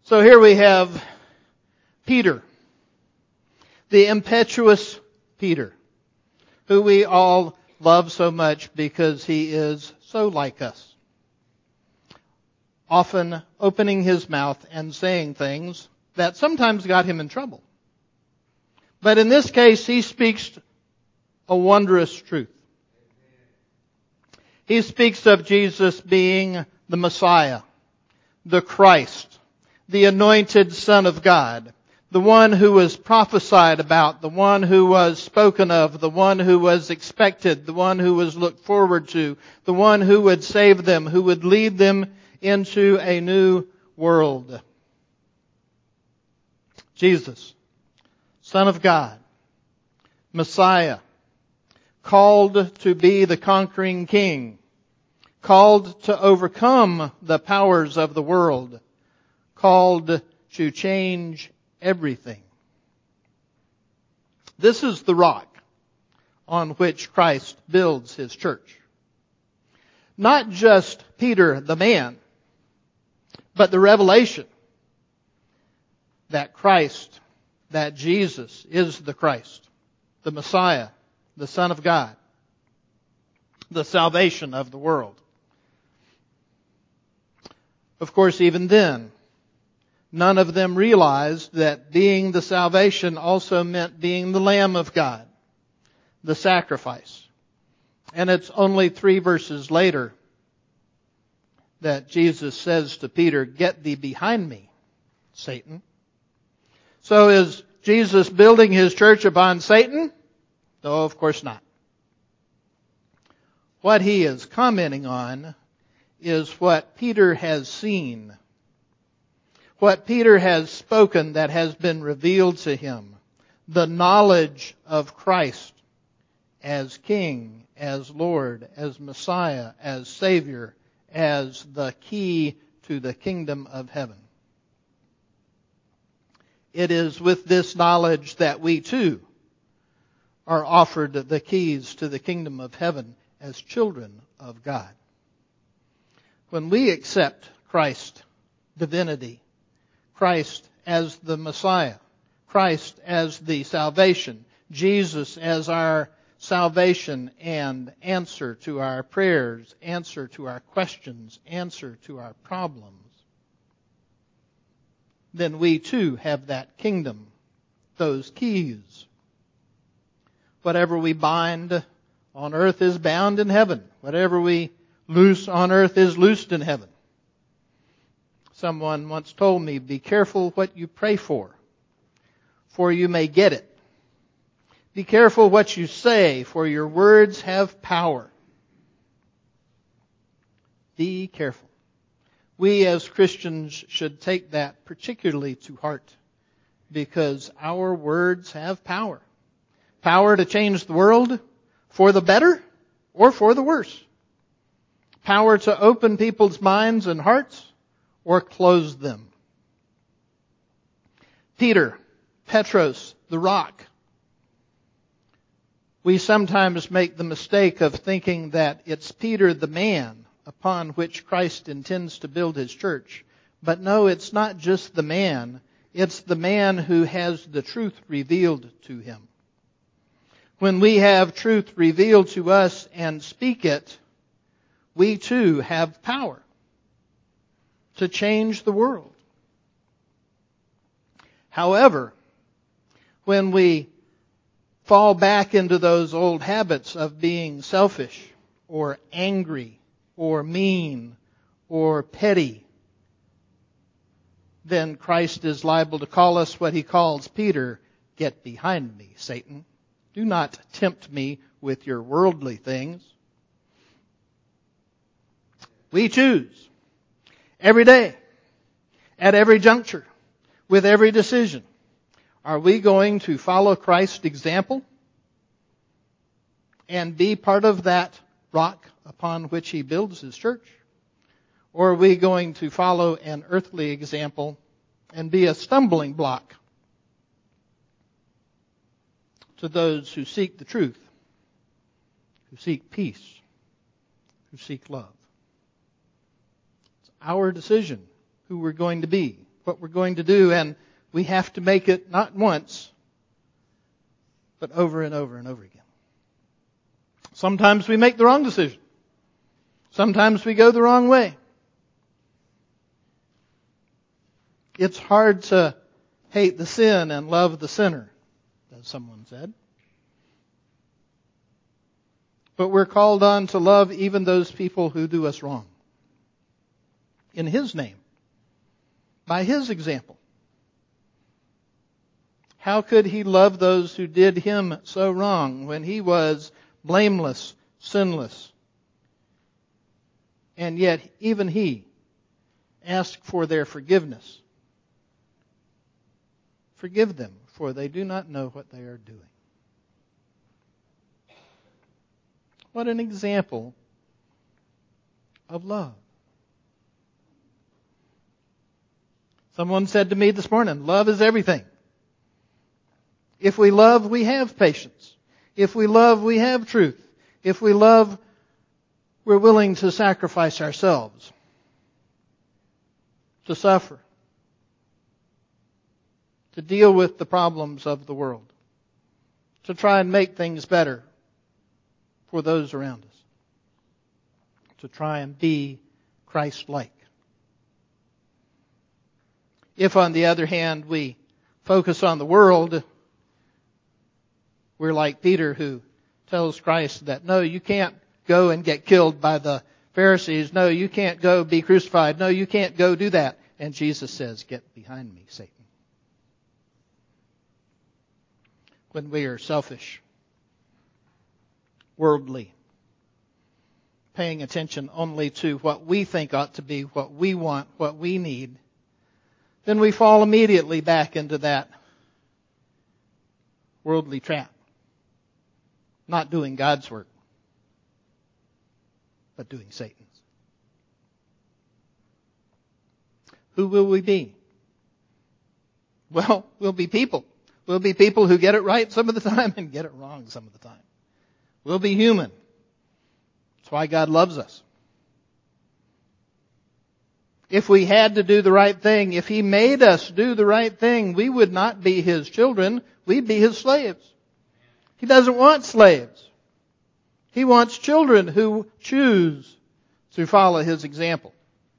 So here we have Peter, the impetuous Peter, who we all love so much because he is so like us. Often opening his mouth and saying things that sometimes got him in trouble. But in this case, he speaks a wondrous truth. He speaks of Jesus being the Messiah, the Christ, the anointed Son of God, the one who was prophesied about, the one who was spoken of, the one who was expected, the one who was looked forward to, the one who would save them, who would lead them into a new world. Jesus, Son of God, Messiah, called to be the conquering King, called to overcome the powers of the world, called to change everything. This is the rock on which Christ builds His church. Not just Peter the man, but the revelation that Christ, that Jesus is the Christ, the Messiah, the Son of God, the salvation of the world. Of course, even then, none of them realized that being the salvation also meant being the Lamb of God, the sacrifice. And it's only 3 verses later that Jesus says to Peter, "Get thee behind me, Satan." So is Jesus building His church upon Satan? No, of course not. What He is commenting on is what Peter has seen, what Peter has spoken that has been revealed to him, the knowledge of Christ as King, as Lord, as Messiah, as Savior, as the key to the kingdom of heaven. It is with this knowledge that we too are offered the keys to the kingdom of heaven as children of God. When we accept Christ's divinity, Christ as the Messiah, Christ as the salvation, Jesus as our salvation and answer to our prayers, answer to our questions, answer to our problems, then we too have that kingdom, those keys. Whatever we bind on earth is bound in heaven. Whatever we loose on earth is loosed in heaven. Someone once told me, be careful what you pray for you may get it. Be careful what you say, for your words have power. Be careful. We as Christians should take that particularly to heart, because our words have power. Power to change the world for the better or for the worse. Power to open people's minds and hearts or close them. Peter, Petros, the rock. We sometimes make the mistake of thinking that it's Peter the man upon which Christ intends to build His church. But no, it's not just the man. It's the man who has the truth revealed to him. When we have truth revealed to us and speak it, we too have power to change the world. However, when we fall back into those old habits of being selfish or angry or mean or petty, then Christ is liable to call us what He calls Peter, "Get behind me, Satan. Do not tempt me with your worldly things." We choose every day, at every juncture, with every decision. Are we going to follow Christ's example and be part of that rock upon which He builds His church? Or are we going to follow an earthly example and be a stumbling block to those who seek the truth, who seek peace, who seek love? It's our decision who we're going to be what we're going to do, and we have to make it not once, but over and over and over again. Sometimes we make the wrong decision. Sometimes we go the wrong way. It's hard to hate the sin and love the sinner, as someone said. But we're called on to love even those people who do us wrong. In His name. By His example. How could He love those who did Him so wrong when He was blameless, sinless? And yet, even He asked for their forgiveness. Forgive them, for they do not know what they are doing. What an example of love. Someone said to me this morning, love is everything. If we love, we have patience. If we love, we have truth. If we love, we're willing to sacrifice ourselves, to suffer, to deal with the problems of the world, to try and make things better for those around us, to try and be Christ-like. If, on the other hand, we focus on the world, we're like Peter, who tells Christ that, no, you can't go and get killed by the Pharisees. No, you can't go be crucified. No, you can't go do that. And Jesus says, get behind me, Satan. When we are selfish, worldly, paying attention only to what we think ought to be, what we want, what we need, then we fall immediately back into that worldly trap. Not doing God's work, but doing Satan's. Who will we be? Well, we'll be people. We'll be people who get it right some of the time and get it wrong some of the time. We'll be human. That's why God loves us. If we had to do the right thing, if He made us do the right thing, we would not be His children. We'd be His slaves. He doesn't want slaves. He wants children who choose to follow His example.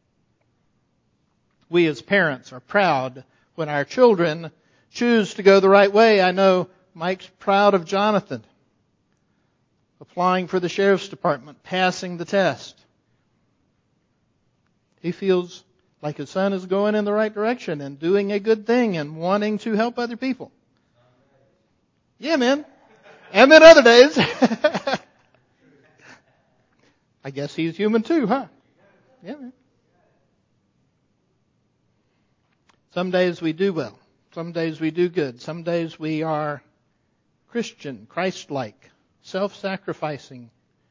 We as parents are proud when our children choose to go the right way. I know Mike's proud of Jonathan. Applying for the sheriff's department, passing the test. He feels like his son is going in the right direction and doing a good thing and wanting to help other people. Yeah, man. And then other days, I guess he's human too, huh? Yeah, man. Some days we do well. Some days we do good. Some days we are Christian, Christ-like, self-sacrificing,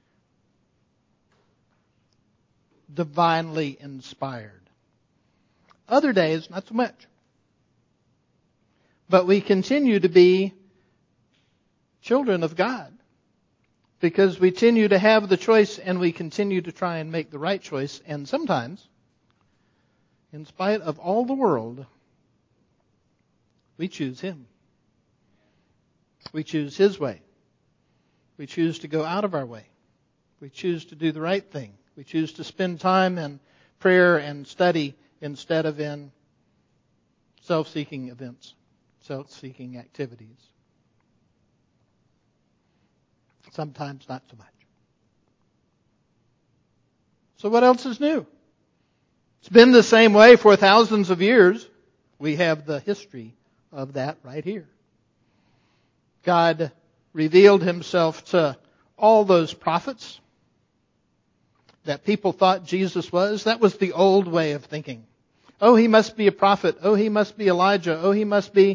divinely inspired. Other days, not so much. But we continue to be children of God because we continue to have the choice and we continue to try and make the right choice. And sometimes, in spite of all the world, we choose Him. We choose His way. We choose to go out of our way. We choose to do the right thing. We choose to spend time in prayer and study instead of in self-seeking events, self-seeking activities. Sometimes not so much. So what else is new? It's been the same way for thousands of years. We have the history of that right here. God revealed Himself to all those prophets that people thought Jesus was. That was the old way of thinking. Oh, He must be a prophet. Oh, He must be Elijah. Oh, He must be...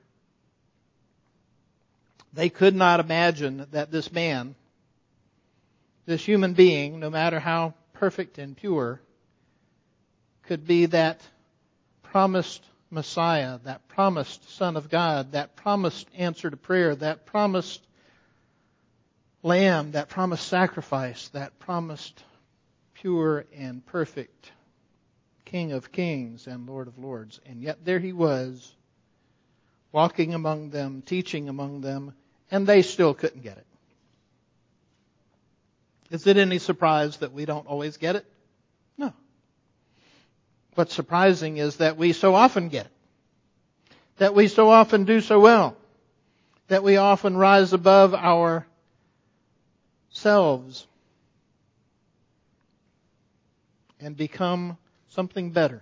They could not imagine that this man, this human being, no matter how perfect and pure, could be that promised Messiah, that promised Son of God, that promised answer to prayer, that promised Lamb, that promised sacrifice, that promised pure and perfect King of kings and Lord of lords. And yet there he was, walking among them, teaching among them, and they still couldn't get it. Is it any surprise that we don't always get it? No. What's surprising is that we so often get it. That we so often do so well. That we often rise above ourselves and become something better.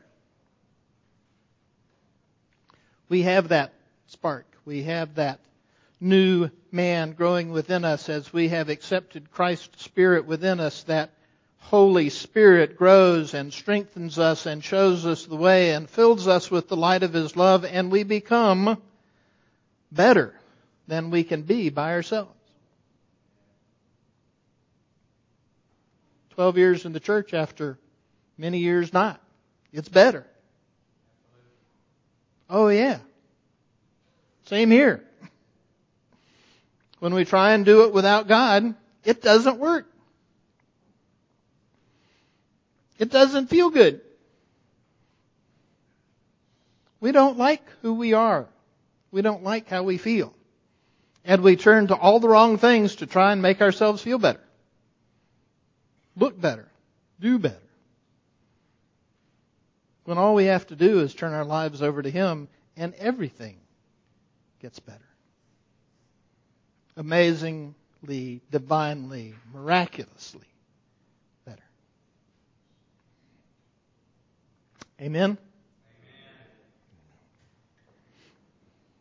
We have that spark. We have that new man growing within us as we have accepted Christ's Spirit within us. That Holy Spirit grows and strengthens us and shows us the way and fills us with the light of His love, and we become better than we can be by ourselves. 12 years in the church after many years not. It's better. Oh yeah. Same here. When we try and do it without God, it doesn't work. It doesn't feel good. We don't like who we are. We don't like how we feel. And we turn to all the wrong things to try and make ourselves feel better. Look better. Do better. When all we have to do is turn our lives over to Him, and everything gets better. Amazingly, divinely, miraculously better. Amen?